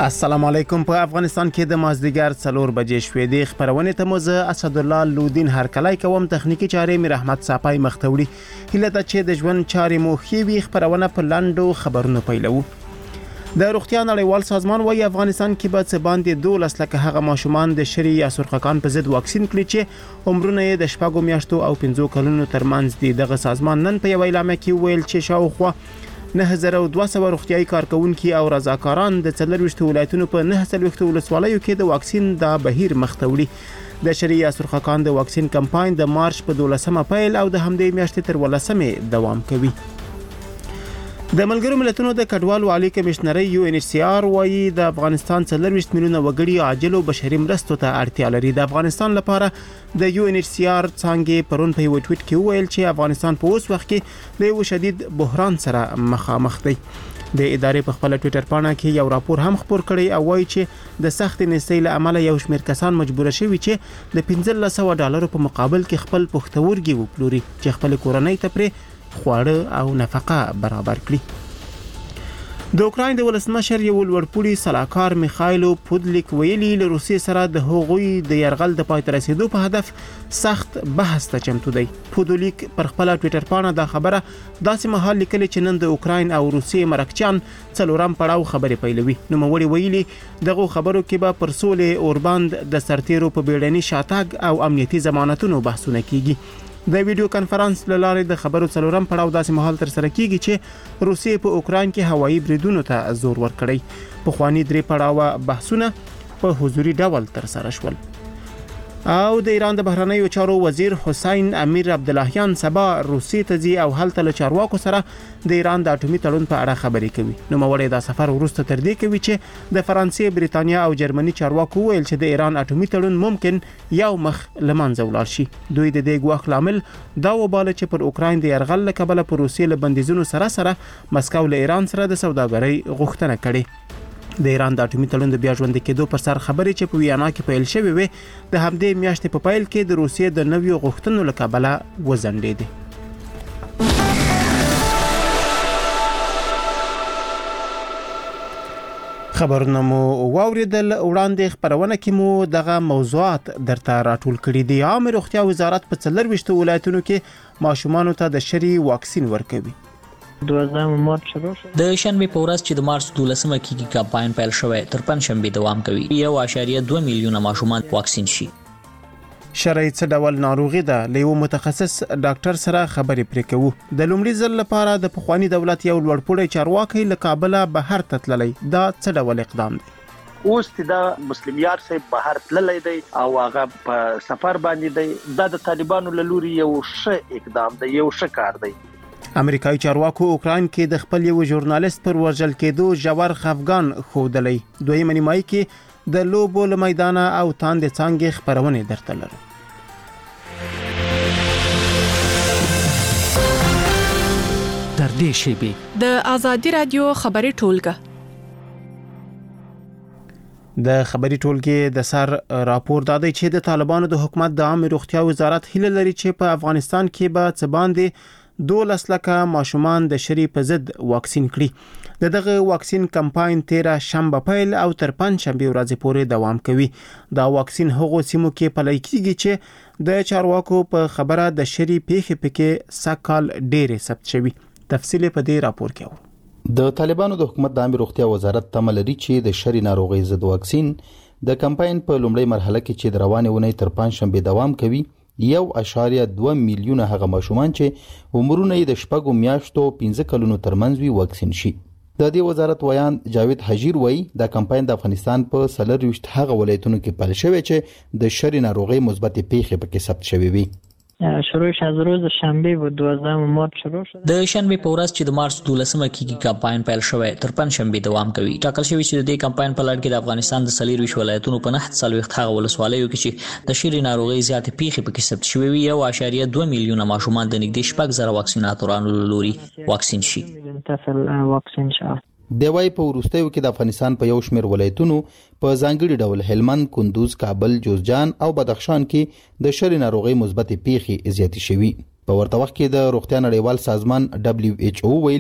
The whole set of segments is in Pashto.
السلام علیکم. په افغانستان کې د مازدیګر 4 بجې شوې د خبرونه ته موزه اسد الله لودین هرکلای کوم تخنیکی چارې میر احمد صافای مختوړي هله ته چې د ژوند چارې مو خېوي خبرونه په لاندو خبرونه پیلو. د روغتیا نړیوال سازمان وايي افغانستان کې به څه باندې 12 لکه هغه ماشومان د شری یا سرخکان په ضد واکسین کړي چې عمرونه یې د 4 میاشتو او 15 کلونو ترمنځ دي. دغه سازمان نن په یو اعلامیه کې ویل چې شاوخوا 9200 روغتیايي کارکونکي او رضاکاران د 24 ولایتونو په 9 ولسوالیو کې د واکسین د بهیر مختوړي. د شری یا سرخکان د واکسین کمپاین د مارچ په 12مه پیل او د همدې میاشتې تر 18مه دوام کوي. د ملګرو ملتونو د کډوالو عالی کمشنري UNHCR وايي د افغانستان 40 میلیونه وګړي عاجل او بشري مرستو ته اړتیا لري. د افغانستان لپاره د UNHCR څنګه پرون په یو ټویټ کې ویل چې افغانستان په اوس وخت کې د یو شدید بحران سره مخامخ دی. د ادارې په خپل ټویټر پاڼه کې یو راپور هم خپور کړی او وایي چې د سخت نېستۍ له امله یو شمېر کسان مجبور شوي چې د $1500 په مقابل کې خپل پښتورګي وپلوري چې خپل کورنۍ ته پرې خواړه او نفقه برابر کړي. د اوکراین د ولسمشر یو لوړپوړي سلاکار میخایلو پودلیک ویلي له روسیې سره د هغوی د يرغل د پای ته رسیدو په هدف سخت بحث ته چمتو دی. پودلیک پر خپل ټویټر پاڼه دا خبره داسې مهال لیکلې چې نن د اوکراین او روسیې مرکچیان څلورم پړاو خبرې پیلوي. نو موري ویلي دغه خبرو کې به پر سولې اورباند د سرتیرو په بیړني شاتګ او امنیتي ضمانتونو بحثونه کیږي. د ویډیو کانفرنس لاره د خبرو څلورم پړاو داسې مهال تر سره کیږي چې روسیې په اوکراین کې هوایي بریدونو ته زور ورکړی. په خواني درې پړاو بحثونه په حضوري ډول تر سره شول. او د ایران د بهرنیو چارو وزیر حسین امیر عبداللهیان سبا روسیې ته ځي او هلته له چارواکو سره د ایران د اټومي تړون په اړه خبرې کوي. نو موري دا سفر وروسته تر دې کوي چې د فرانسې، بریتانیا او جرمني چارواکو ویل چې د ایران اټومي تړون ممکن یو مخ لمنځه ولاړ شي. دوی د دې ګواښ لامل دا وباله چې پر اوکراین د يرغل له کبله پر روسیې له بندیزونو سره مسکو له ایران سره د سوداګرۍ غوښتنه کړې. د ایران د اټومي تړون د بیا ژوندي کېدو پر سر خبرې چې په ویانا کې پیل شوې وي د همدې میاشتې په پیل کې د روسیې د نویو غوښتنو له کبله وځنډېدې. خبرونه مو واوریدل. وړاندې خبرونه کې مو دغه موضوعات درته راټول کړي دي. عام روغتیا وزارت په 24 ولایتونو کې ماشومانو ته د شری واکسین ورکوي. د شنبې په ورځ چې د مارچ 12مه کې کمپاین پیل شوی تر پنځشنبې دوام کوي. 1.2 میلیونه ماشومان واکسین شي. شرعي څه ډول ناروغي ده له یو متخصص ډاکټر سره خبرې پرې کوو. د لومړي ځل لپاره د پخوانی دولت یو لوړپوړی چارواکي له کابل بهر ته تللی. دا څه ډول اقدام دی؟ اوس د مسلم یار صاحب بهر تللی دی او هغه په سفر باندې دی. دا د طالبانو له لوري یو ښه اقدام دی، یو ښه کار دی. امریکایي چارواکو اوکراین کې د خپل یو ژورنالیست پر وژل کېدو ژور خفګان ښودلی. دویمه نیمایي کې د لوبو له میدانه او تاندې څانګې خبرونه درته لرو. تر دې شیبې د آزادي رادیو خبري ټولګه د خبري ټولګې د سر راپور دادی چې د طالبانو د حکومت د عامه روغتیا وزارت هیله لري چې په افغانستان کې به څه باندې 12 لکه ماشومان د شری په ضد واکسین کړي. دغه واکسین کمپاین 13 شنبه پیل او تر 5 شنبه ورځې پورې دوام کوي. دا واکسین هغو سیمو کې پلی کیږي چې د چارواکو په خبره د شری پیښې پکې سکهال ډېر ثبت شوی. تفصیل په دې راپور کې و. د طالبانو د حکومت د عامه روغتیا وزارت تمه لري چې د شری ناروغي ضد واکسین د کمپاین په لومړۍ مرحله کې چې د روانې ونې تر 5 شنبه دوام کوي 1.2 میلیونه هغه ماشومان چې عمرونه یې د 4 میاشتو 15 کلونو ترمنځ وي واکسین شي. د دې وزارت ویان جاوید حجیر وایي د کمپاین د افغانستان په 40 هغه ولایتونو کې پیل شوی چې د شری ناروغي مثبت پیښې پکې ثبت شوی وي. شروعش از روز شنبه بود 12 مارچ شروع شد. د شنبه په ورځ چې د مارچ 12مه کې کمپاین پیل شوی تر پنځشنبه دوام کوي. ټاکل شوی چې د دې کمپاین په لړ کې د افغانستان د 40 ولایتونو په 9 هغه ولسوالیو کې چې د شری ناروغي زیات پیښې پکې ثبت شوی وي 1.2 میلیونه ماشومان د نږدې 4,000 واکسیناتورانو لوري واکسین شي. واکسین شي. د وای په ورستیو کې د افغانستان په یو شمېر ولایتونو په ځانګړي ډول هلمند، کندوز، کابل، جوزجان او بدخشان کې د شری ناروغي مثبت پیښې زیاتې شوي. په ورته وخت کې د روغتیا نړیوال سازمان WHO ویلي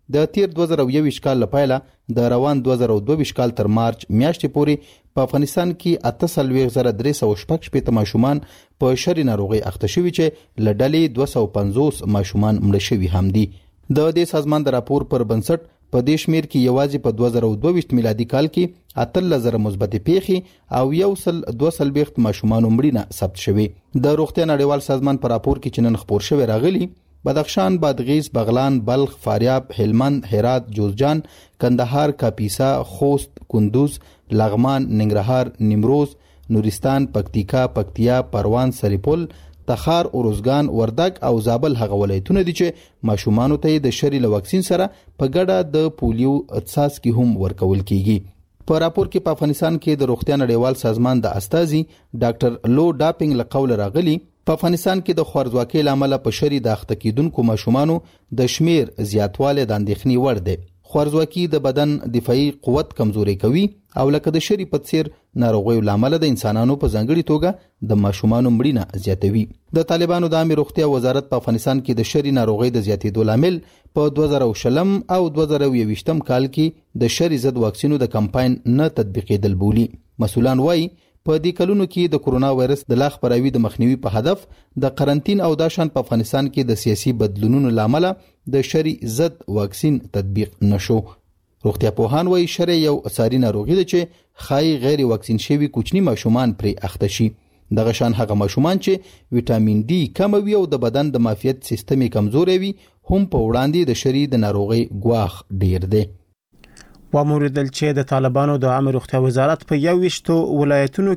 د تیر 2021 کال لپاره د روان 2022 کال تر مارچ میاشتې پورې په افغانستان کې 83,316 ماشومان په شری ناروغي اخته شوي چې لډلې 250 ماشومان مړه شوي هم دي. د دې سازمان د راپور پر بنسټ په دې شمیر کې یوازې په 2022 میلادي کال کې 18,000 مثبت پیښې او 1,240 ماشومان مړینه ثبت شوي. د روغتیا نړیوال سازمان په راپور کې چې نن خپور شوی راغلی بدخشان، بادغیس، بغلان، بلخ، فاریاب، هلمند، هرات، جوزجان، کندهار، کاپیسا، خوست، کندوز، لغمان، ننګرهار، نیمروز، نورستان، پکتیکا، پکتیا، پروان، سرپل، تخار، اروزګان، وردګ او زابل هغه ولایتونه دي چې ماشومانو ته د شری له واکسین سره په ګډه د پولیو څاڅکي هم ورکول کیږي. په راپور کې په افغانستان کې د روغتیا نړیوال سازمان د استازي ډاکټر لو ډاپینګ له قول راغلي په افغانستان کې د خوارځواکۍ لامل په شری د اخته کیدونکو ماشومانو د شمیر زیاتواله د اندېښنې وړ دی. خوارځواکي د بدن دفاعي قوت کمزوري کوي او لکه د شری په څیر ناروغیو لامل د انسانانو په ځانګړي توګه د ماشومانو مړینه زیاتوي. د طالبانو د عامه روغتیا وزارت په افغانستان کې د شری ناروغي د زیاتېدو لامل په 2020 او 2021 کال کې د شری ضد واکسینو د کمپاین نه تطبیقېدل بولي. مسؤلان وایي په دې کلونو کې د کورونا وایرس د لا خپراوي د مخنیوي په هدف د قرنټین او داشان په افغانستان کې د سیاسي بدلونونو لامل د شری ضد واکسین تطبیق نشو. روغتیا پوهان وایي شری یو ساري ناروغي ده چې خای غیر واکسین شوی کوچني ماشومان پرې اخته شي. دغه شان هغه ماشومان چې وټامین ډي کم وي او د بدن د معافیت سیستم کمزوري وي هم په وړاندې د شری د ناروغي ګواخ ډیر دی. وموردل چې د طالبانو د عامه روغتیا وزارت په 21 ولایتونو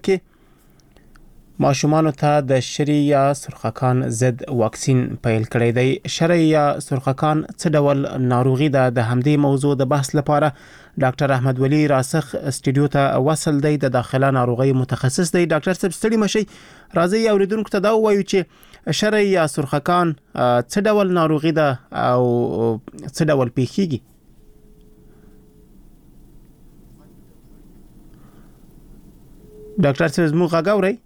کې ماشومانو ته د شری یا سرخکان ضد واکسین پیل کړی دی. شری یا سرخکان څه ډول ناروغي ده؟ د همدې موضوع د بحث لپاره ډاکټر احمد ولی راسخ استودیو ته وصل دی، د داخله ناروغي متخصص دی. ډاکټر صاحب ستړي مشي، راځي اوریدونکو ته دا وایو چې شری یا سرخکان څه ډول ناروغي ده او څه ډول پیښیږي؟ ډاکټر صاحب زموږ غږ اورئ؟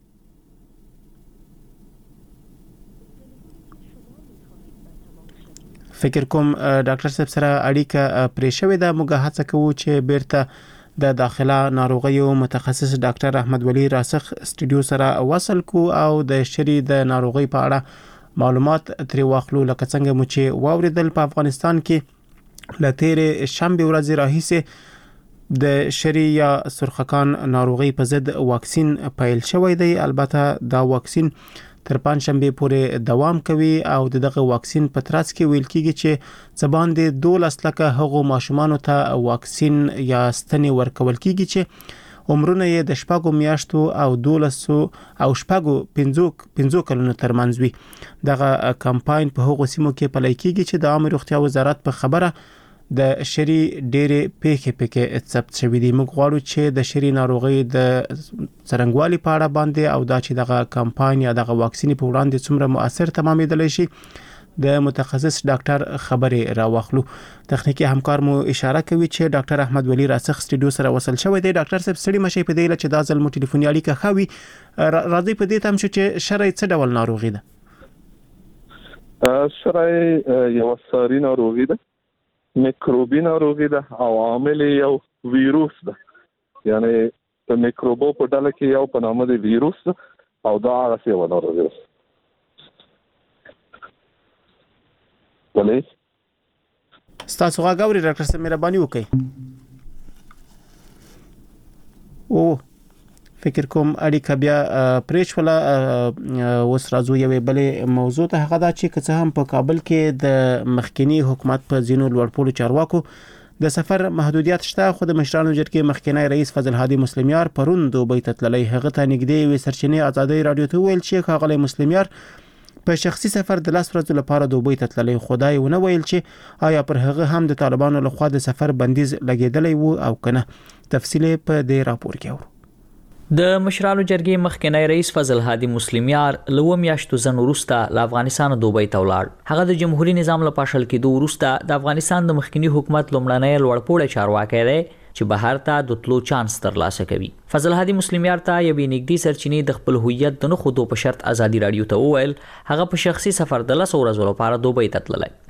فکر کوم ډاکټر صاحب سره اړیکه پرې شوې ده. موږ هڅه کوو چې بیرته د داخله ناروغیو متخصص ډاکټر احمد ولی راسخ استودیو سره وصل کو او د شری د ناروغي په اړه معلومات ترې واخلو. لکه څنګه مو چې واوریدل په افغانستان کې لتهره شنبه ورځ راهیسه د شری یا سرخکان ناروغي په ضد واکسین پیل شوی دی. البته دا واکسین تر پنځشنبه پورې دوام کوي او دغه واکسین په ترڅ کې ویل کیږي چې زبان د 12 لکه هغو ماشومانو ته واکسین یا ستنې ورکول کیږي چې عمرونه یې د شپږو میاشتو او 12 او شپږو 15 کلونو ترمنځ وي. دغه کمپاین په هغو سیمو کې پلی کیږي چې د عامه روغتیا وزارت په خبره د شری ډېرې پیښې پکې ثبت شوې دي. موږ غواړو چې د شری ناروغي د څرنګوالي په اړه باندې او دا چې دغه کمپاین یا دغه واکسین په وړاندې څومره مؤثر تمامېدلی شي د متخصص ډاکټر خبرې راوخلو. تخنیکی همکار مو اشاره کوي چې ډاکټر احمد ولی راسخ استودیو سره وصل شوی دی. ډاکټر صاحب ستړي مشي په دې چې دا ځل مو ټلیفوني اړیکه خوي. راځي په دې تم چې شری څه ډول ناروغي ده؟ شری یو ساري ناروغي ده، میکروبي ناروغي ده او عامل یو ویروس ده، یعنی په میکروبو په ډله کې یو په نامه دی ویروس او دا هغه یو ناروغي ده. ولې تاسو غواړئ ډاکټر صاحب مهرباني وکړئ؟ او فکر کوم اړیکه بیا پریښوله. اوس راځو یوې بلې موضوع ته، هغه دا چې که څه هم په کابل کې د مخکنی حکومت په ځینو لوړپوړو چارواکو د سفر محدودیت شته، خو د مشرانو جرګې مخکنی رئیس فضل هادي مسلمیار پرون دوبۍ ته تللی. هغه ته نږدې وي سرچینې ازادي رادیو ته ویل چې ښاغلی مسلمیار په شخصي سفر د 10 ورځې لپاره دوبۍ ته تللی. خدای ونه ویل چې آیا پر هغه هم د طالبانو لخوا د سفر بندیز لګیدلی وو او کنه. تفصیل په دې راپور کې اورو. د مشرانو جرګې مخکنی رئیس فضل هادي مسلمیار لوم میاشتو ځن وروسته له افغانستان دوبۍ ته ولاړ. هغه د جمهوریت نظام له پاشل کېدو وروسته د افغانستان د مخکنی حکومت لومړنی لوړپوړی چارواکی دی چې بهر ته د تلو چانس ترلاسه کوي. فضل هادي مسلمیار ته یوې نږدې سرچینې د خپل هویت د نه ښودو په شرط ازادي رادیو ته وویل هغه په شخصي سفر د 10 ورځو لپاره دوبۍ ته تللی.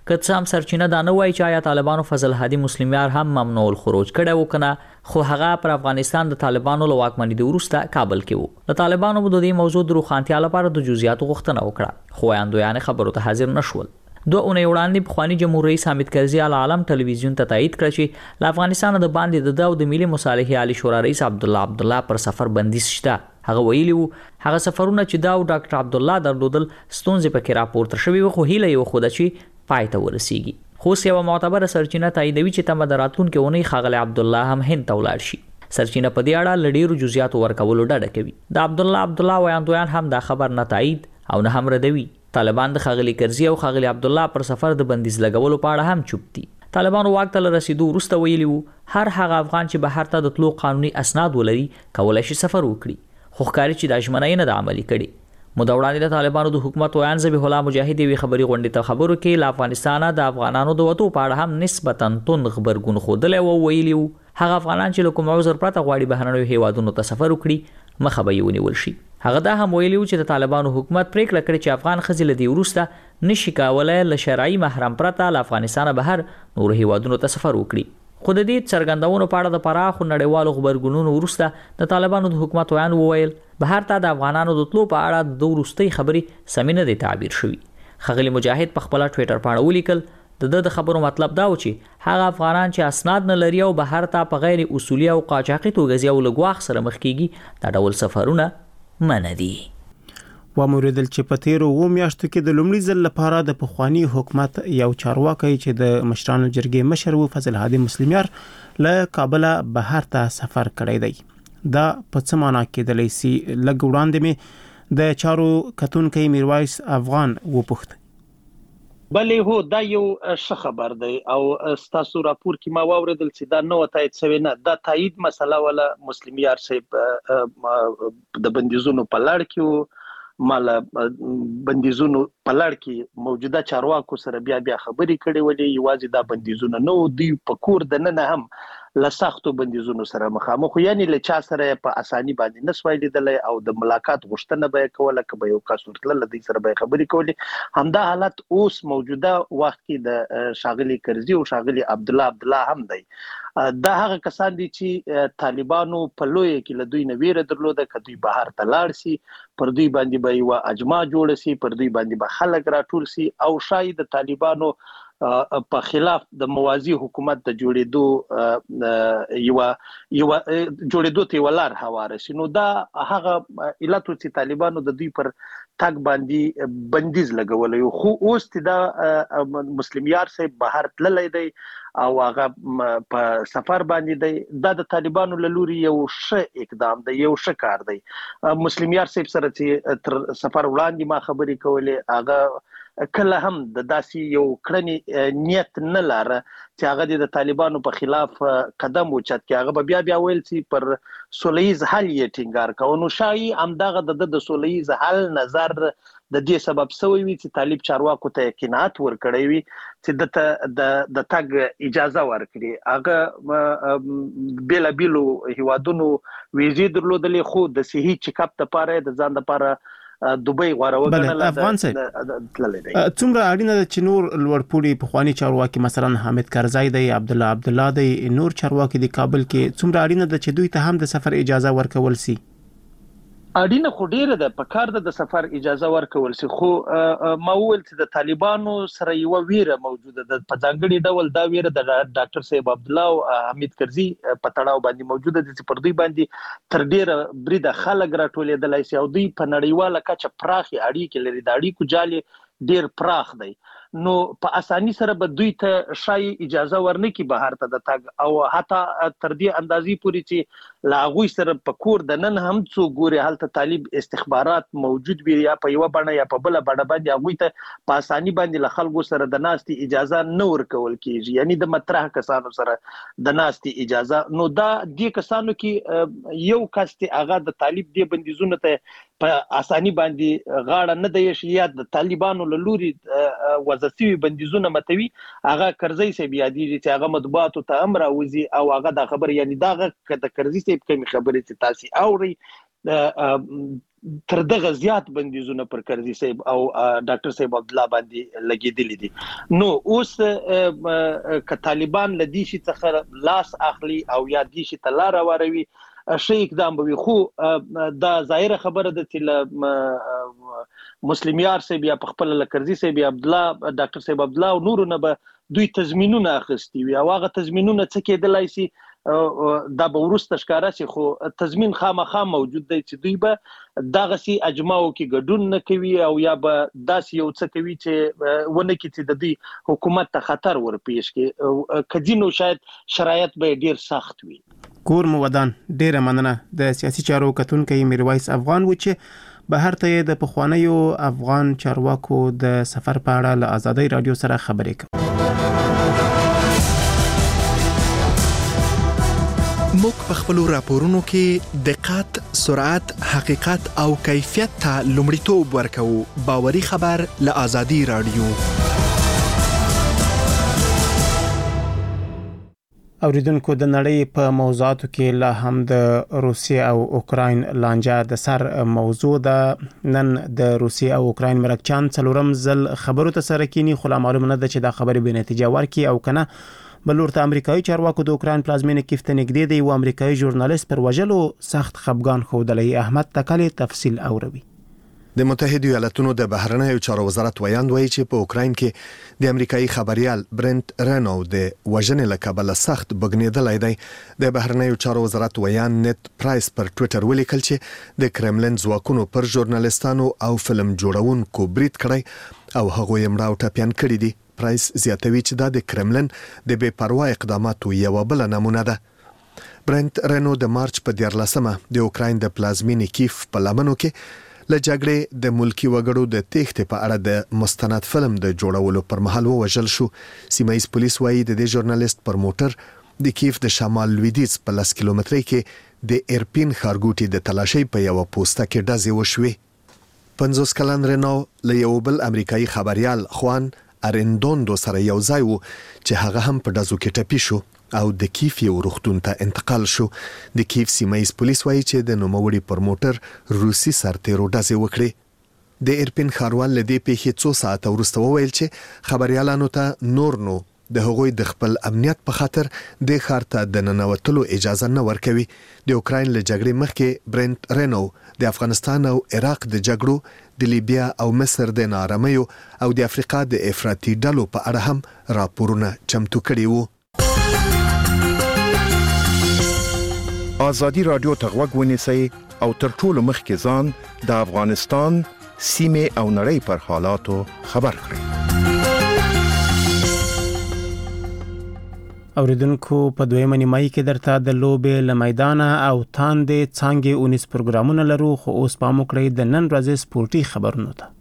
که څه هم سرچینه دا نه وایي چې آیا طالبانو فضل هادي مسلم یار هم ممنوع الخروج کړی و کنه، خو هغه پر افغانستان د طالبانو له واکمنۍ وروسته کابل کې و. د طالبانو د دې موضوع د روښانتیا لپاره د جزئیاتو غوښتنه وکړه، خو وړاندویان خبرو ته حاضر نشول. 2 اونۍ وړاندې پخوانی جمهور رئیس حامد کرزي العالم ټلویزیون ته تایید کړ چې له افغانستان د باندې د ملي مصالحې عالی شورا رئیس عبدالله پر سفر بندیز شته. هغه ویلی وو هغه سفرونه چې دا او ډاکټر عبدالله درلودل ستونزې پکې راپورته شوې و، خو هیله یې وښوده چې پای ته ورسیږي. خو یوه معتبره سرچینه تاییدوي چې تمه د راتلونکې اونۍ ښاغلی عبدالله هم هند ته ولاړ شي. سرچینه په دې اړه له ډېرو جزئیاتو ورکولو ډډه کوي. د عبدالله وړاندویان هم دا خبر نه تایید او نه هم ردوي. طالبان د ښاغلي کرزي او ښاغلي عبدالله پر سفر د بندیز لګولو په اړه هم چوپ دي. طالبانو واک ته رسیدو وروسته ویلي وو هر هغه افغان چې بهر ته د تلو قانوني اسناد ولري کولای شي سفر وکړي، خو ښکاري چې دا ژمنه نه ده عملي کړې. موده وړاندې د طالبانو د حکومت ویان ذبیح الله مجاهد یوې خبري غونډې ته خبرو کې له افغانستانه د افغانانو د وتو په اړه هم نسبتاً توند غبرګون ښودلی و. ویلي وو هغه افغانان چې له کوم عذر پرته غواړي بهرنیو هیوادونو ته سفر وکړي مخه به یې ونیول شي. هغه دا هم ویلي و چې د طالبانو حکومت پریکړه کړې چې افغان ښځې له دې وروسته نشي کولی له شرعي محرم پرته له افغانستانه بهر نورو هیوادونو ته سفر وکړي. خو د دې څرګندونو په اړه د پراخو نړیوالو غبرګونونو وروسته د طالبانو د حکومت ویان وویل بهر ته د افغانانو د تلو په اړه د وروستۍ خبرې سمې نه دی تعبیر شوي. ښاغلي مجاهد په خپله ټویټر پاڼه ولیکل د خبرو مطلب دا و چې هغه افغانان چې اسناد نه لري او بهر ته په غیر اصولي او قاچاقي توګه ځي او له ګواښ سره مخ کیږي دا ډول سفرونه منع دي. وموریدل چې په تیرو 2 میاشتو کې د لومړي ځل لپاره د پخوانی حکومت یو چارواکي چې د مشرانو جرګې مشر و فضل هادي مسلم یار له کابل بهر ته سفر کړی دی. دا په څه معنا کېدلی سي؟ لږ وړاندې مې د چارو کتونکي میرویس افغان وپوښت. بلې هو دا یو ښه خبر دی او ستاسو راپور کې ما واوریدل چې دا نو تایید شوی نه، دا تایید مسله ولا مسلم یار صاحب د بندیزونو په لړ کې مال بندیزونو په لړ کې موجوده چارواکو سره بیا خبرې کړې ولې یوازې دا بندیزونه نو دی په کور د نه هم لسختو بندیزونو سره مخامخ، یعنی له چا سره په اساني باندې نسوي لیدلای او د ملاقات غوښتنه به کوله که به یو کس ورتل د سره به خبرې کولې. همدا حالت اوس موجوده وخت کې د شاغلي کرزي او شاغلي عبدالله هم دی. دا هغه کسان دي چې طالبانو په لوی کې له دوی نه ویره درلوده که دوی بهر ته لاړ شي پر دوی باندې به یو اجماع جوړ شي، پر دوی باندې به خلک راټول شي او شاید د طالبانو په خلاف د موازی حکومت د جوړېدو جوړېدو ته ولر هواره شي. نو دا هغه علت چې طالبانو د دوی پر تاګ باندې بندیز لګولې، خو اوس دا مسلم یار صاحب بهر تللی دی او هغه په سفر باندې دی. دا د طالبانو له لوري یو ښه اقدام دی، یو ښه کار دی. مسلم یار صاحب سره چې تر سفر وړاندې ما خبرې کولې هغه کله هم د داسې یو کړنې نیت نه لاره چې هغه د طالبانو په خلاف قدم اوچت کړي. هغه به بیا ویل چې پر سولهییز حل یې ټینګار کوي. نو شایي همدغه د سولهییز حل نظر د دې سبب سوی وي چې طالب چارواکو ته قناعت ورکړی وي چې د تګ اجازه ورکړي. هغه بیلابیلو هیوادونو ویزې درلودلې، خو د صحي چیکاپ لپاره د ځان لپاره دوبۍ غواره وګڼله. افغان صاحب څومره اړینه ده چې نور لوړپوړي پخوانی چارواکي مثلا حامد کرزي دی، عبدالله دی، نور چارواکي د کابل کې څومره اړینه ده چې دوی ته هم د سفر اجازه ورکول سي؟ اړینه خو ډیره ده، په کار ده د سفر اجازه ورکول سي، خو ما وویل چې د طالبانو سره یو ویره موجوده ده. په ځانګړي ډول دا ویره د ډاکټر صاحب عبدالله او حمید کرزي په تړاو باندې موجوده ده چې پر دوی باندې تر ډیره بریده خلک راټولېدلی سي او دوی په نړیواله کچه پراخې اړیکې لري، د اړیکو جال ډیر پراخ دی. نو په اساني سره به دوی ته شای اجازه ورنکي بهر ته د تګ او حتی تر دې اندازې پورې چې لا غوي سره په کور د نن هم څو ګوري هلته طالب استخبارات موجود وي یا په یو بڼه یا په بل بڼه باندې غوي ته په اساني باندې له خلکو سره د ناستي اجازه نه ورکول کیږي، یعنی د مطرح کسانو سره د ناستي اجازه. نو دا دې کسانو کې یو کس ته هغه د طالب دی بندیزونه ته په اساني باندې غاړه نه دی شي یا د طالبانو له لوري وظیفي بندیزونه متوي، هغه کرزي صاحب یادېږي چې هغه مطبوعاتو ته امر اوزي او هغه د خبر یعنی دا د کرزي صاحب کوم خبرې چې تاسو اوري تر دغه زیات بندیزونه پر کرزي صاحب او ډاکټر صاحب عبد الله باندې لګیدلې دي. نو اوس ک طالبان لدی شي څخه لاس اخلي او یا دي شي تلار واروي شي اقدام به خو دا ظاهره خبره ده چې مسلمیار صاحب یا خپل لکرزي صاحب عبد الله ډاکټر صاحب عبد الله او نور نه به دوی تضمینونه اخستي وي او هغه تضمینونه څه کېدلای شي دا به ورسته ښکارا شي خو تضمین خامخا موجود دی چې دوی به دغه سي اجماعو کې ګډون نه کوي او یا به داسې یو څه کوي چې ونه کې چې د دې حکومت ته خطر ورپېښ کې کدينو شاید شرایط به ډیر سخت وي. کور مو ودان ډیره مننه د سیاسي چارو کتونکو میرویس افغان و چې بهر ته د پخوانیو افغان چارواکو د سفر په اړه له آزادۍ رادیو سره خبرې کوي. موږ په خپل راپورونو کې دقت، سرعت، حقیقت او کیفیت ته لومړیتوب ورکوو. باوري خبر له آزادۍ رادیو. اوریدونکو د نړۍ په موضوعاتو کې لا هم د روسیې او اوکراین لانجه د سر موضوع ده. نن د روسیې او اوکراین مرکچان څلورم ځل خبرو ته سره کینی خو معلومه نه ده چې دا خبرې به نتیجه ورکړي او کنه. بلور ته امریکایي چارواکو د اوکراین پلازمینه کیف ته نږدې دی او امریکایي ژورنالیست پر وژلو سخت خفګان ښودلی. احمد تکلی تفصیل اوروي. د متحده ایالاتونو د بهرنیو چارو وزارت ویاند وایي چې په اوکراین کې د امریکایي خبريال برنت رینو د وژنې له کبله سخت بګنیدلای دی. د بهرنیو چارو وزارت ویاند نت پرایس پر ټوئیټر ولیکل چې د کرملین ځواکونو پر ژورنالیستانو او فلم جوړونکو برید کړی او هغه یې مړه او ټپيان کړی دي. پرایس زیاتوي چې دا د کرملین د بے پروا اقداماتو یو بل نمونه ده. برنت رینو د مارچ په 14مه د اوکراین د پلازمینې کیف په لمنو کې له جګړې د ملکی وګړو د تېښتې په اړه د مستند فلم د جوړولو پر مهال وژل شو. سیمایي پولیس وایي د دې ژورنالیست پر موټر د کیف د شمال لویدیځ په 10 کیلومترۍ کې د ایرپین ښارګوټي د تلاشۍ په یو پوسټه کې ډزې وشوې. 50 کلن رینو له یو بل امریکایي خبريال خوان ارندوندو سره یو ځای وو چې هغه هم په ډزو کې ټپي شو او د کیف یو روغتون ته انتقال شو. د کیف سیمایي پولیس وایي چې د نوموړي پر موټر روسي سرتیرو ډزې وکړې. د ایرپین ښاروال له دې پیښې څو ساعته وروسته وویل چې خبريالانو ته نور نو د هغوی د خپل امنیت په خاطر د ښار ته د ننوتلو اجازه نه ورکوي. د اوکراین له جګړې مخکې برنت رینو د افغانستان او عراق د جګړو، د لیبیا او مصر د ناارامیو او د افریقا د افراطي ډلو په اړه هم راپورونه چمتو کړي وو. آزادی رادیو ته غوږ ونیسئ او تر ټولو مخکې ځان د افغانستان سیمې او نړۍ پر حالاتو خبر کړئ. اوریدونکو په دویمه نیمایي کې درته د لوبې له میدانه او تاندې څانګې 19 پروګرامونه لرو خو اوس پام وکړئ د نن ورځې سپورتي خبرونو ته.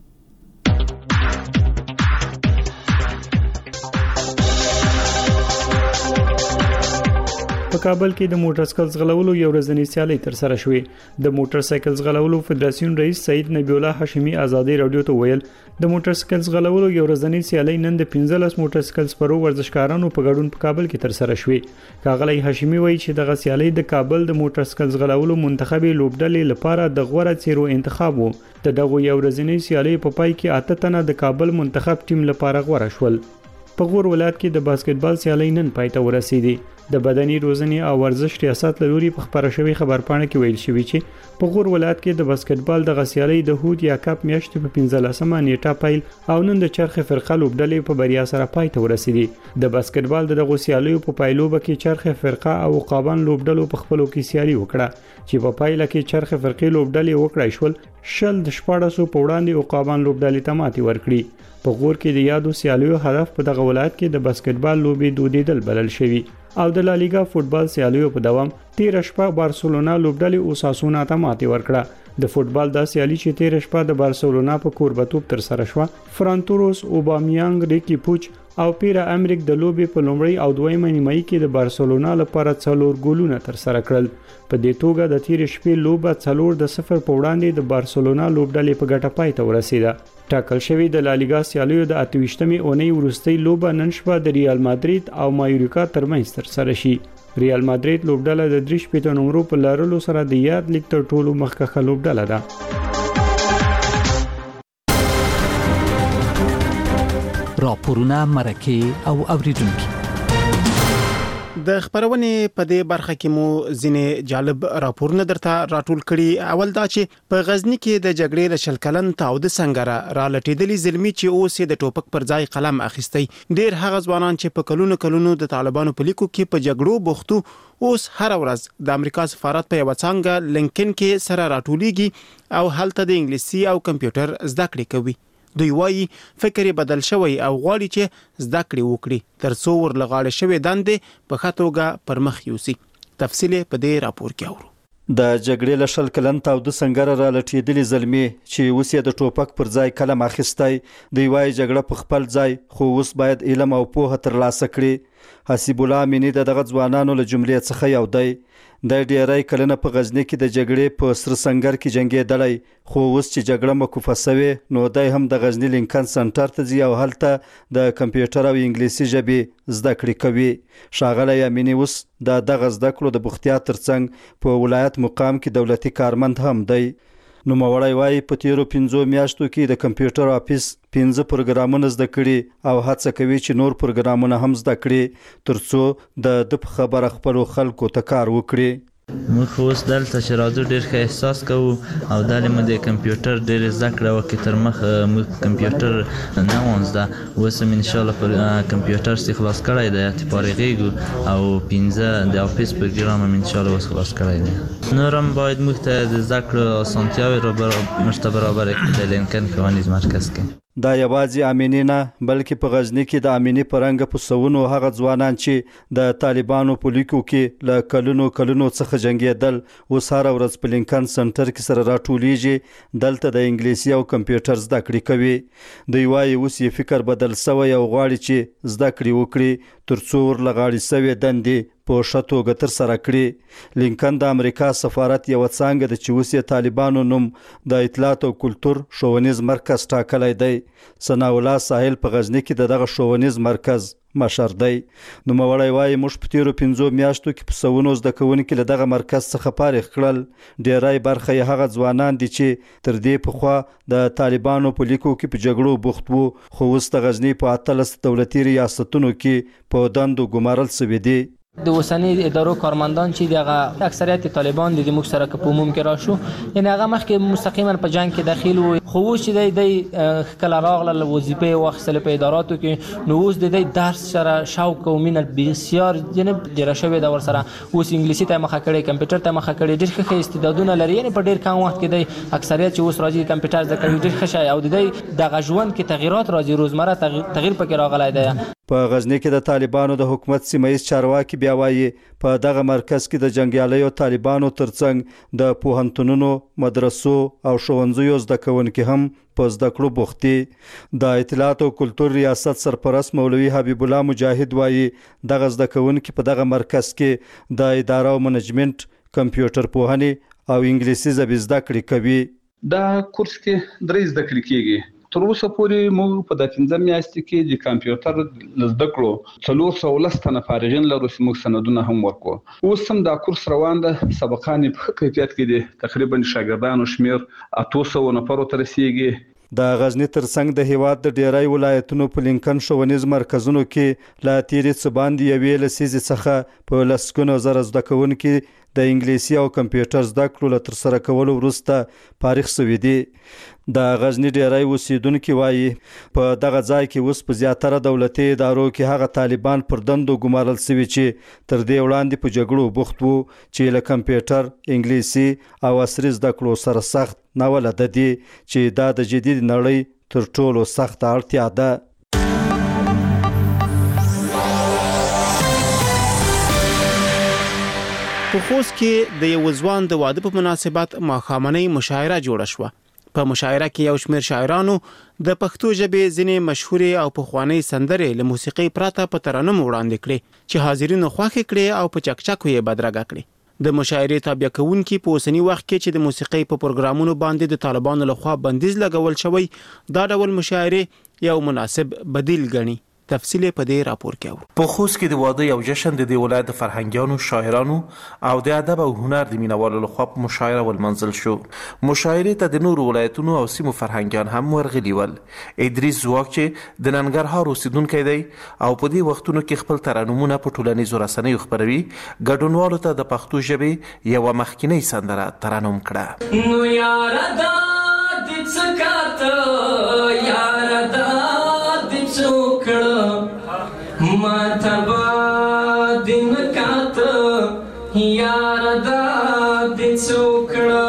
په کابل کې د موټر سایکل ځغلولو یو ورځنی سیالي تر سره شوې. د موټر سایکل ځغلولو فدراسیون رئیس سید نبی الله هاشمی آزادۍ رادیو ته ویل د موټر سایکل ځغلولو یو ورځنی سیالي نن د 15 موټر سایکل سپرو ورزشکارانو په ګډون په کابل کې تر سره شوې. کاغلی هاشمی وایي چې د سیالي د کابل د موټر سایکل ځغلولو منتخبي لوبډلې لپاره د غوړه چیرو انتخاب وو. دغه یو ورځنی سیالي په پای کې 8 تنه د کابل منتخب ټیم لپاره غوړه شول. په غور ولایت کې د باسکټبال سیالي نن پای ته ورسېدې. د بدني روزنې او ورزش ریاست لوري په خبره شوی خبرپاڼه کې ویل شوی چې په غور ولایت کې د باسکټبال د غسیالي د هود یا کپ میاشتې په 15مه نیټه پیل او نن د چرخ فرقه لوبډلې په بریا سره پای ته ورسېدې. د باسکټبال د غسیالي په پایلوبه کې چرخ فرقه او عقابان لوبډلو په خپلو کې سیالي وکړه چې په پایله کې چرخ فرقې لوبډلې وکړای شول. شل د 1400 په وړاندې عقابان لوبډلې ته ماتې ورکړي. په غور کې د یادو سیالیو هدف په دغه ولایت کې د باسکټبال لوبې دودیدل بلل شوی او د لالیګا فوتبال سیالیو په دوام 13 شپه بارسلونا لوبډلې اوساسونا ته ماتې ورکړه. د فوتبال د سیالي چې 13 شپه د بارسلونا په کوربتوب تر سره شو، فرانتوروس اوبامیانګ، ریکی پوچ او پیرا امریک د لوبې په لومړی او دویمه نیمایي کې د بارسلونا لپاره 4 ګولونه تر سره کړل. په دې توګه د 13 شپې لوبه 4-0 په وړاندې د بارسلونا لوبډلې په ګټه پای ته ورسیده. ټاکل شوی د لالیګا سیالیو د 28مې اونۍ وروستۍ لوبه نن شپه د ریال مادرید او مایورکا ترمنځ تر سره شي. ریال مادرید لوبډاله د 3 نمبر په لارلو سره د یاد لیګ تر ټولو مخکښه لوبډاله ده. راپورونه مرکه او اوریدونکو د خبرونې په دې برخه کې مو ځینې جالب راپورونه درته راټول کړي. اول دا چې په غزنی کې د جګړې له شل کلن تاوده سنگره را لټېدلې زلمی چې اوس د ټوپک پر ځای قلم اخیستی. ډیر هغه ځوانان چې په کلونو د طالبانو په لیکو کې په جګړو بوختو اوس هر ورځ د امریکا سفارت په یو څنګه لینکن کې سره راټولېږي او هلته د انګلیسي او کمپیوټر زده کړې کوي. دوی وایي فکر بدل شوی او غواړي چې زده کړې وکړي ترڅو ورلغاړې شوی دندې په ښه توګه پر مخ یوسي. تفصیل په دې راپور کې اورو. د جګړې له شل کلن تاوده سنگره را لټېدلې زلمی چې اوس یې د ټوپک پر ځای قلم اخیستی. دوی وایي جګړه په خپل ځای خو اوس باید علم او پوهه ترلاسه کړي. حسیب الله امینی دغه ځوانانو له جملې څخه یو دی. د ډیری کلنه په غزنی کې د جګړې په سر سنگر کې جنگېدلی خو اوس چې جګړه موقوفه شوې نو دای هم د غزنی لینکن سنټر ته ځي او هلته د کمپیوټر او انګلیسي ژبې زده کړې کوي. ښاغلی امینی اوس دغه زده کړو د بوختیا ترڅنګ په ولایت مقام کې دولتي کارمند هم دی. نوموړی وایي په تیرو 5 میاشتو کې د کمپیوټر آفیس 15 پروګرامونه زده کړي او هڅه کوي چې نور پروګرامونه هم زده کړي ترڅو د خبره خپل خلکو ته کار وکړي. موږ اوس دلته چې راځو ډېر ښه احساس کوو او دلته موږ د کمپیوټر ډېر زده کړه وکړو. تر مخه موږ کمپیوټر نه و زده، اوس هم ان شاء الله پر کمپیوټر سي خلاص کړی دی چې فارغېږو او 15 د افیس پروګرام هم ان شاء الله خلاص کړی دی. نور هم باید موږ ته د زده کړو اسانتیاوې را مرسته برابر کړي د لینکن ښوونیز مرکز کې. دا یوازې امینی نه بلکې په غزنی کې د امینی پرنګ په سونو هغه ځوانان چې د طالبانو په لیکو کې له کلونو څخه جنگېدل اوس هر ورځ په لینکن سنټر کې سره راټولېږي. دلته د انګلیسي او کمپیوټر زده کړې کوي. دوی وایي اوس یې فکر بدل شوی او غواړي چې زده کړې وکړي ترڅو ورلغاړې شوې دندې په ښه توګه ترسره کړي. لینکن د امریکا سفارت یوه څانګه ده چې اوس یې طالبانو نوم د اطلاعات او کلتور ښوونیز مرکز ټاکلی دی. ثناء الله ساحل په غزنی کې دغه ښوونیز مرکز مشر دی. نوموړی وایي موږ په تیرو 5 میاشتو کې په سونو زده کوونکي له دغه مرکز څخه فارغ کړل. ډیری برخه یې هغه ځوانان دي چې تر دې پخوا د طالبانو په لیکو کې په جګړو بوخت وو خو اوس د غزنی په 18 دولتي ریاستونو کې په دندو ګمارل شوي دي. د اوسنی ادارو کارمندان چې دغه اکثریت طالبان د موږ سره په عموم کې راشو یعنی هغه مخکې مستقیما په جنگ کې داخل وو خو اوس چې د کله راغله وظیفه واخیستل په اداراتو کې نو اوس د درس سره شوق او مینه بسیار جنب ډیر شوی دا ور سره اوس انګلیسي ته مخه کړي کمپیوټر ته مخه کړي ډیر ښه استعدادونه لري یعنی په ډیر کم وخت کې د اکثریت چې اوس راځي کمپیوټر زده کوي ډیر ښه شي او د دغه ژوند کې تغیرات راځي روزمره تغییر پکې راغلی دی. په غزنی کې د طالبانو د حکومت سیمایي چارواکي بیا وایي په دغه مرکز کې د جنگیالیو طالبانو ترڅنګ د پوهنتونونو مدرسو او ښوونځیو زده کوونکي هم په زده کړو بوخت دي. د اطلاعات او کلتور ریاست سرپرست مولوي حبیب الله مجاهد وایي دغه زده کوونکي په دغه مرکز کې د اداره او منیجمنت کمپیوټر پوهنې او انګلیسي ژبې زده کړې کوي. دا کورس کې درې زده کړې کیږي. تر اوسه پورې موږ په د 15 میاشتې کې د کمپیوټر زده کړو 410 تنه فارغین لرو چې موږ سندونه هم ورکو. اوس هم دا کورس روان ده. سبقان په ښه کیفیت کې دي. تقریبا شاګردانو شمیر 800 نفرو ته رسیږي. د غزنی ترڅنګ د هیواد د ډیری ولایتونو په لینکن ښوونیز مرکزونو کې لا تیرې څه باندې یوې لسیزې څخه په لسګونو زره زده کوونکي د انګلیسي او کمپیوټر زده کړو له ترسره کولو وروسته فارغ شوي دي. د غزنی ډیری اوسیدونکي وایي په دغه ځای کې اوس په زیاتره دولتي ادارو کې هغه طالبان پر دندو ګمارل شوي چې تر دې وړاندې په جګړو بوخت وو چې له کمپیوټر انګلیسي او عصري زده کړو سره سخت ناولده دي چې دا د جدید نړۍ تر ټولو سخته اړتیا ده. په خوست کې د یو ځوان د واده په مناسبت ماښامنۍ مشاعره جوړه شوه. په مشاعره کې یو شمېر شاعرانو د پښتو ژبې ځینې مشهورې او پخوانۍ سندرې له موسیقۍ پرته په ترنم وړاندې کړې چې حاضرینو خوښې کړې او په چکچکو یې بدرګه کړې. د مشاعرې تابع کوونکي په اوسني وخت کې چې د موسیقۍ په پروګرامونو باندې د طالبانو لخوا بندیز لګول شوی دا ډول مشاعرې یو مناسب بدیل ګڼي. تفصیل په دې راپور کې اورو. په خوست کې د واده یو جشن د دې ولایت د فرهنګیانو، شاعرانو او د ادب او هنر د مینوالو لخوا په مشاعره ولمنځل شو. مشاعرې ته د نورو ولایتونو او سیمو فرهنګیان هم ورغلي ول. ادریس زواک چې د ننګرهار اوسیدونکی دی او په دې وختونو کې خپل ترنمونه په ټولنیزو رسنیو خپروي، ګډونوالو ته د پښتو ژبې یوه مخکینۍ سندره ترنم کړه. نو یاره دا د څه کاته، یاره دا د څه وکړه، ماته به د نه کاته، یاره دا د څه وکړه.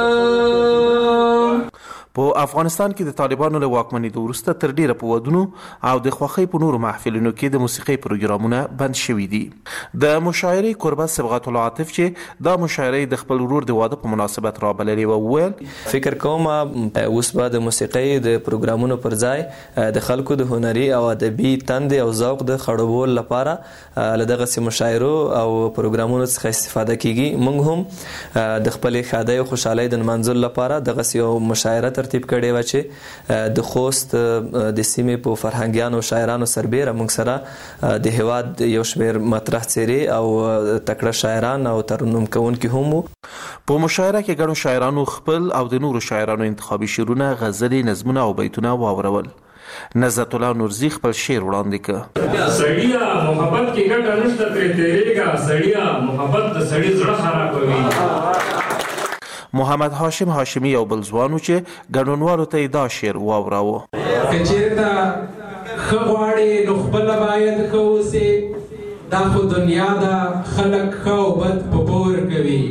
په افغانستان کې د طالبانو له واکمنېدو وروسته تر ډیره په ودونو او د خوښۍ په نورو محفلونو کې د موسیقۍ پروګرامونه بند شوي دي. د مشاعرې کوربه صبغت الله عاطف چې دا مشاعرې د خپل ورور د واده په مناسبت رابللې و، وویل فکر کوم اوس به د موسیقۍ د پروګرامونو پر ځای د خلکو د هنري او ادبي تندې او ذوق د خړوبولو لپاره له دغسې مشاعرو او پروګرامونو څخه استفاده کیږي. موږ هم د خپلې ښادۍ او خوشحالۍ د نمانځلو لپاره دغسې یو مشاعره ترتیب کړې وه چې د خوست د سیمې په فرهنګیانو او شاعرانو سربیره موږ سره د هیواد یو شمېر مطرح څیرې او تکړه شاعران او ترنم کوونکي هم وو. په مشاعره کې ګڼو شاعرانو خپل او د نورو شاعرانو انتخابي شعرونه، غزلې، نظمونه او بیتونه واورول. نزت الله نورزي خپل شعر وړاندې کړ. سړیا محبت کې ګټه نشته ترې تېرېږه، سړیا محبت د سړي زړه خرابوي. محمد هاشم هاشمي یو بل ځوان و چې ګډونوالو ته یې دا شعر واوراوه. که چېرته ښه غواړې نو خپله باید ښه اوسې، دا خو دنیا ده خلک ښه او بد په بور کوي.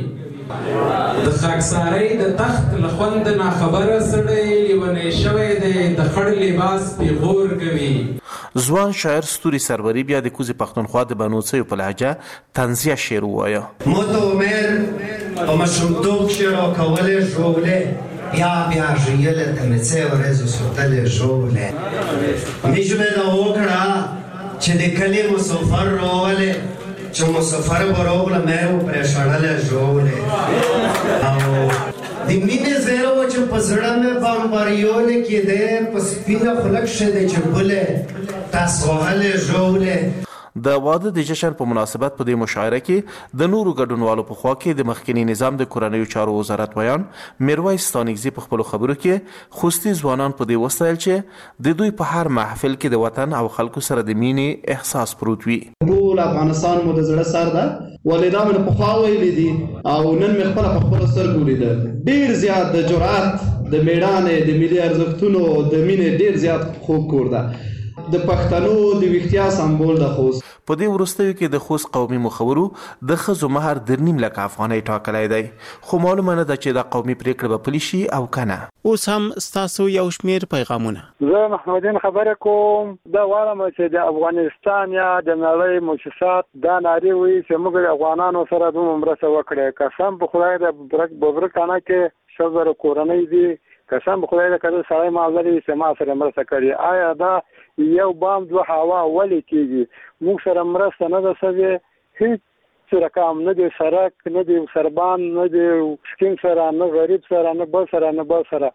د خاکسارۍ د تخت له خوند ناخبره سړی لیونی شوی دی، د خړ لباس پیغور کوي. ځوان شاعر ستوري سروری بیا د کوزې پښتونخوا د بنوڅیو په لهجه طنزیه شعر ووایه. ما ته عمر په ماشومتوب کښې راکولې ژولې، بیا ژیله ته مې څه ورځې سوتلې ژولې. مې ژمنه وکړه چې د کلي مسافر راولې، چې مسافر به راغله مې و پرې شړلې ژولې. او د مینې زیره وه چې په زړه مې بمباریونې کېدې، په سپینه خوله کښې دی چې بلې تاس وهلې ژولې. د واده د جشن په مناسبت په دې مشاعره کې د نورو ګډونوالو په خوا کې د مخکني نظام د کورنیو چارو وزارت ویان میرویس ستانکزي په خپلو خبرو کې خوستي ځوانان په دې وستایل چې د دوی په هر محفل کې د وطن او خلکو سره د مینې احساس پروت وي. ټول افغانستان مو د زړه سر ده، ولې دا مې پخوا ویلي دي او نن مې خپله په خپلو سترګو لیده. ډېر زیات د جرأت، د میړانې، د ملي ارزښتونو، د مینې ډېر زیات خوږ کور ده. د پښتنو د ویښتیا سمبول د خوست. په دې وروستیو کې د خوست قومي مخورو د ښځو مهر 3.5 لک افغانۍ ټاکلی دی، خو معلومه نه ده چې دا قومي پریکړه به پلي شي او که نه. اوس هم ستاسو یو شمېر پیغامونه. زه محمدین خبره کوم. دا وایم چې د افغانستان یا د نړۍ مؤسسات دا نارې وایي چې موږ د افغانانو سره دومره مرسته وکړې. قسم په خدای د ببرکانه کې 100,000 کورنۍ دي، قسم په خدای د کله سړی معذري چې ما سره مرسته کړې. آیا دا یو بام دوه هوا ولې کېږي؟ موږ سره مرسته نه ده سوې، هېڅ رقم نه دی، سړک نه دی، سربان نه دی، سکیم سره نه، غریب سره نه، بل سره نه، بل سره.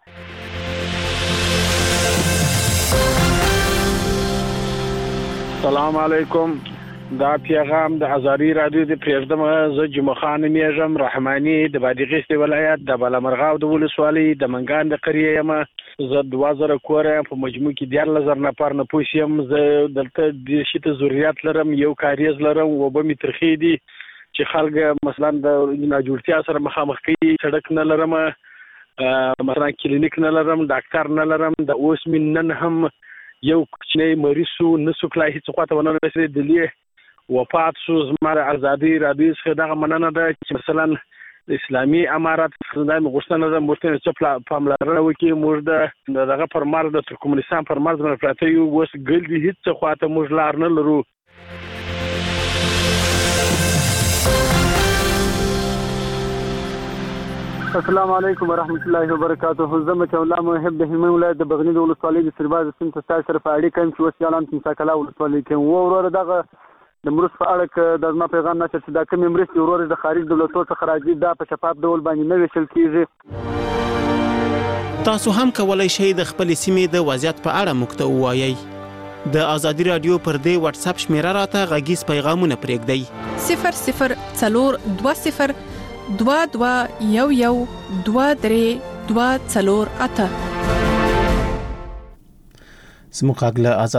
سلام علیکم. دا پیغام د ازادي رادیو د پریږدم. زه جمعه خان میږم رحماني د بادغیس ولایت د بالامرغاو د ولسوالۍ د منګان د قریه یم. زه 2000 کور په مجموع کې 14000 نفر نفوس یم. زه دلته د شته ضرورت لرم، یو کاریز لرم، وبه می ترخې دي چې خلک مثلا د ناجوړتیا سره مخامخ کوي. سړک نه لرم، مثلا کلینیک نه لرم، ډاکټر نه لرم. د اوس من نن هم یو کوچنی مریض شو، نه څوک لا هېڅ خواته ونه رسېدلی، وفات شو. زما د ازادي رادیو څخه دغه مننه ده چې مثلا د اسلامي امارت دا مې غوښتنه ده موږ ته چې پاملرنه وکړي. موږ د دغه پر مرز د ترکمنستان پر مرز باندې پراته یو، اوس ګل دي هېڅ خواته موږ لار نه لرو. السلام علیکم ورحمۃ اللہ وبرکاتہ. زه مچ الله محب د هلمند ولایت د بغنی د ولسوالۍ د سرباز سیمې ته ستاسو سره په اړیکه یم چې اوس یالان تمساکلا ولسوالۍ کې و. وروره دغه د مرستې په اړه که د زما پیغام نشته چې دا کومې مرستې وروره د خارج دولتونو څخه راځي دا په شفاف ډول باندې نه ویشل کېږي. تاسو هم کولای شئ د خپل سیمې د وضعیت په اړه موږ ته ووایئ. د ازادي رادیو پر دې واتس اپ شمیره راته غږیز پیغامونه پرېږدئ 0020 2211 23 248 زموږ غږ له